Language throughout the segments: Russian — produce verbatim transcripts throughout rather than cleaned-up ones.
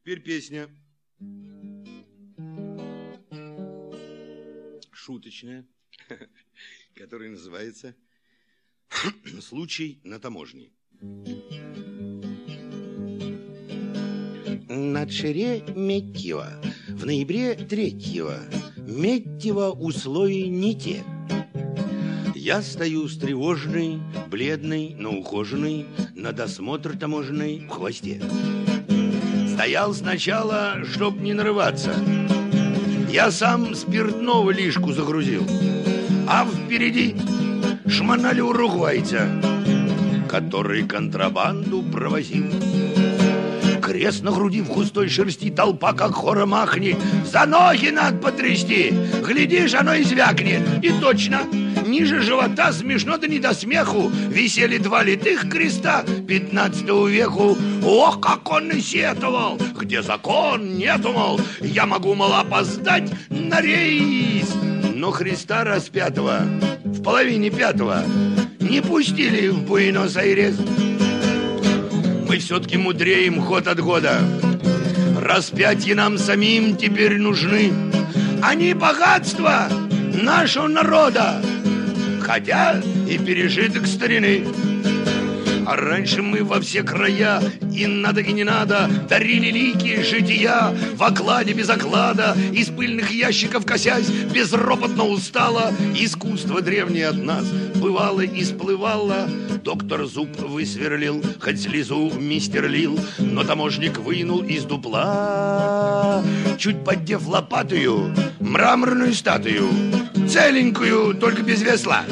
Теперь песня шуточная, которая называется «Случай на таможне». На Шереметьево в ноябре третьего Медьево условия не те. Я стою встревоженный, бледный, но ухоженный, на досмотр таможенный в хвосте. Стоял сначала, чтоб не нарываться. Я сам спиртного лишку загрузил, а впереди шмонали уругвайца, который контрабанду провозил. Крест на груди в густой шерсти, толпа как хором ахнет. За ноги надо потрясти, глядишь, оно и звякнет. И точно, ниже живота, смешно да не до смеху, висели два литых креста пятнадцатого веку. Ох, как он и сетовал, где закон нету, мол, я могу, мол, опоздать на рейс. Но Христа распятого в половине пятого не пустили в Буэнос-Айрес. Мы все-таки мудреем год от года. Распятия нам самим теперь нужны. Они богатство нашего народа, хотя и пережиток старины. А раньше мы во все края, и надо, и не надо, дарили лики жития в окладе без оклада, из пыльных ящиков косясь, безропотно устало. Искусство древнее от нас бывало и сплывало. Доктор зуб высверлил, хоть слезу мистер лил, но таможник вынул из дупла, чуть поддев лопатую, мраморную статую, целенькую, только без весла.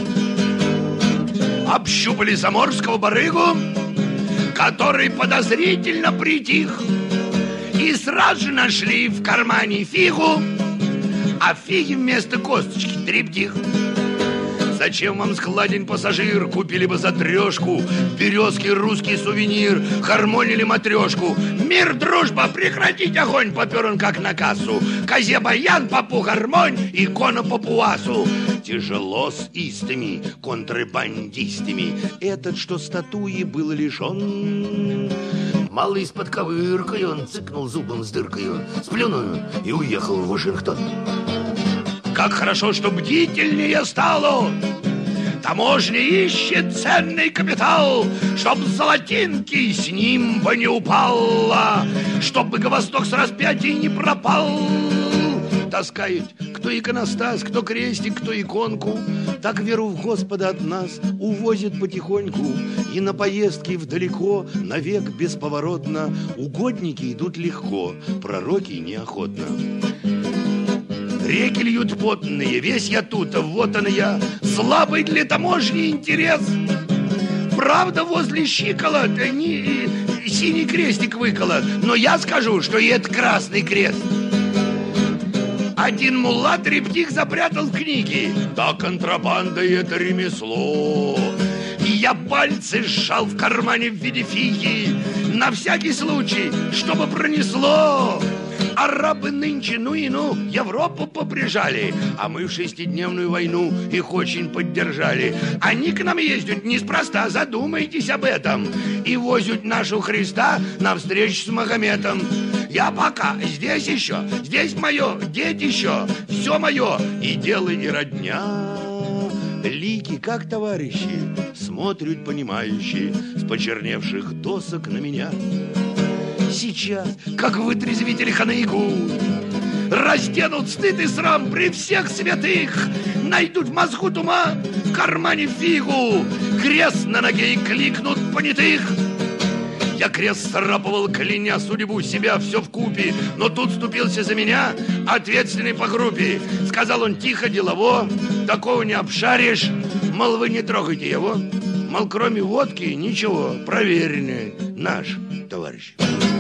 Общупали заморского барыгу, который подозрительно притих, и сразу же нашли в кармане фигу, а фиги вместо косточки трептих. Зачем вам складен пассажир? Купили бы за трешку березки русский сувенир, хармонили матрешку. Мир, дружба, прекратить огонь, попер он как на кассу. Козе баян, попу гармонь, икона папуасу. Тяжело с истыми контрабандистами этот, что статуи был лишен. Малый с подковыркой он цыкнул зубом с дыркою, сплюнул и уехал в Вашингтон. Как хорошо, что бдительнее стало. Таможня ищет ценный капитал, чтоб золотинки с ним бы не упало, чтоб Богосток с распятий не пропал. Таскают кто иконостас, кто крестик, кто иконку. Так веру в Господа от нас увозят потихоньку. И на поездки вдалеко, навек бесповоротно, угодники идут легко, пророки неохотно. Реки льют потные, весь я тут, вот он я, слабый для таможни интерес. Правда, возле щиколот не, синий крестик выколот, но я скажу, что и это красный крест. Один мулла трептих запрятал в книге. Да, контрабанда — это ремесло. И я пальцы сжал в кармане в виде фиги, на всякий случай, чтобы пронесло. Арабы нынче, ну и ну, Европу поприжали, а мы в шестидневную войну их очень поддержали. Они к нам ездят неспроста, задумайтесь об этом, и возят нашу Христа навстречу с Магометом. Я пока здесь еще, здесь мое, детище, все мое, и дело, и родня. Лики, как товарищи, смотрят понимающие с почерневших досок на меня. Сейчас, как вытрезвители ханыгу, разденут стыд и срам при всех святых, найдут в мозгу туман, в кармане фигу, крест на ноге и кликнут понятых. Я крест срапывал, кляня судьбу себя все вкупе, но тут вступился за меня ответственный по группе. Сказал он тихо, делово, такого не обшаришь, мол, вы не трогайте его, мол, кроме водки ничего, проверенный наш товарищ.